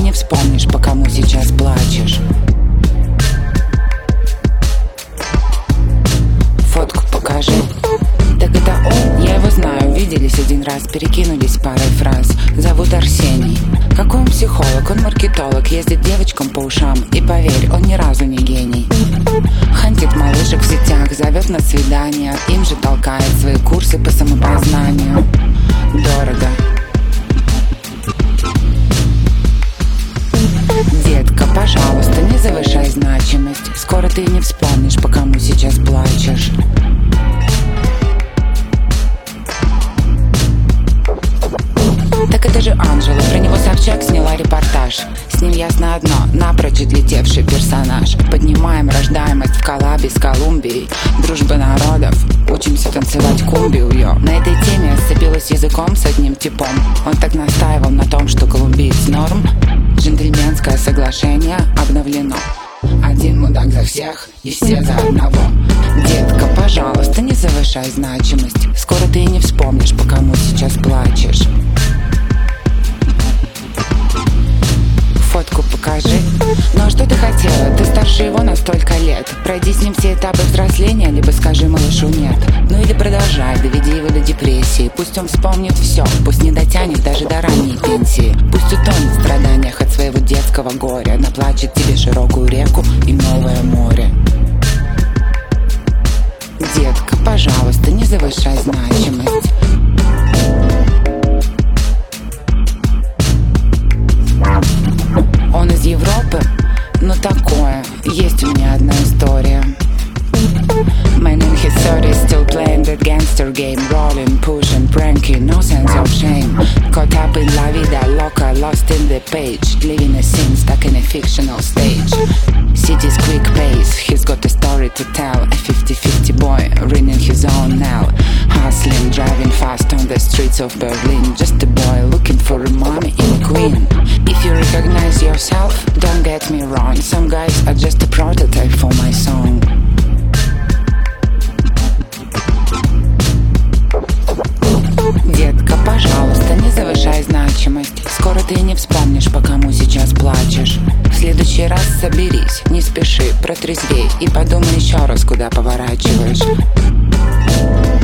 не вспомнишь, по кому сейчас плачешь. Фотку покажи. Так это он? Я его знаю, виделись один раз, перекинулись парой фраз. Зовут Арсений. Какой он психолог, он маркетолог, ездит девочкам по ушам. И поверь, он ни разу не гений. Хантит малышек в сетях, зовет на свидания, им же толкает свои курсы по самопознанию. Дорого. Детка, пожалуйста, не завышай значимость. Скоро ты не вспомнишь, по кому сейчас плачешь. Так это же Анжела, про него Собчак сняла репортаж. С ним ясно одно, напрочь отлетевший персонаж. Поднимаем рождаемость в коллабе с Колумбией. Дружба народов, учимся танцевать кумбию. На этой теме я сцепилась языком с одним типом. Он так настаивал на том, что колумбиец норм. Джентльменское соглашение обновлено. Один мудак за всех и все за одного. Детка, пожалуйста, не завышай значимость. Скоро ты и не вспомнишь, по кому сейчас плачешь. Фотку покажи. Ну а что ты хотела? Ты старше его на столько лет. Пройди с ним все этапы взросления, либо скажи малышу нет. Ну или продолжай, доведи его до депрессии. Пусть он вспомнит все, пусть не дотянет даже до ранней пенсии. Пусть утонет в страданиях от своего детского горя. Наплачет тебе широкую реку и новое море. Детка, пожалуйста, не завышай значимость. Он из Европы? Ну такое, есть у меня одна история. Man in his 30s still playing that gangster game. Rolling, pushing, pranking, no sense of shame. Caught up in la vida loca, lost in the page. Living a scene, stuck in a fictional stage. City's quick pace, he's got a story to tell. A 50-50 boy, ringing his own knell. Hustling, driving fast on the streets of Berlin. Just a boy looking for a mommy and a queen. If you recognize yourself, don't get me wrong. Some guys are just a prototype for my song. Детка, пожалуйста, не завышай значимость. Скоро ты и не вспомнишь, по кому сейчас плачешь. В следующий раз соберись, не спеши, протрезвей и подумай еще раз, куда поворачиваешь.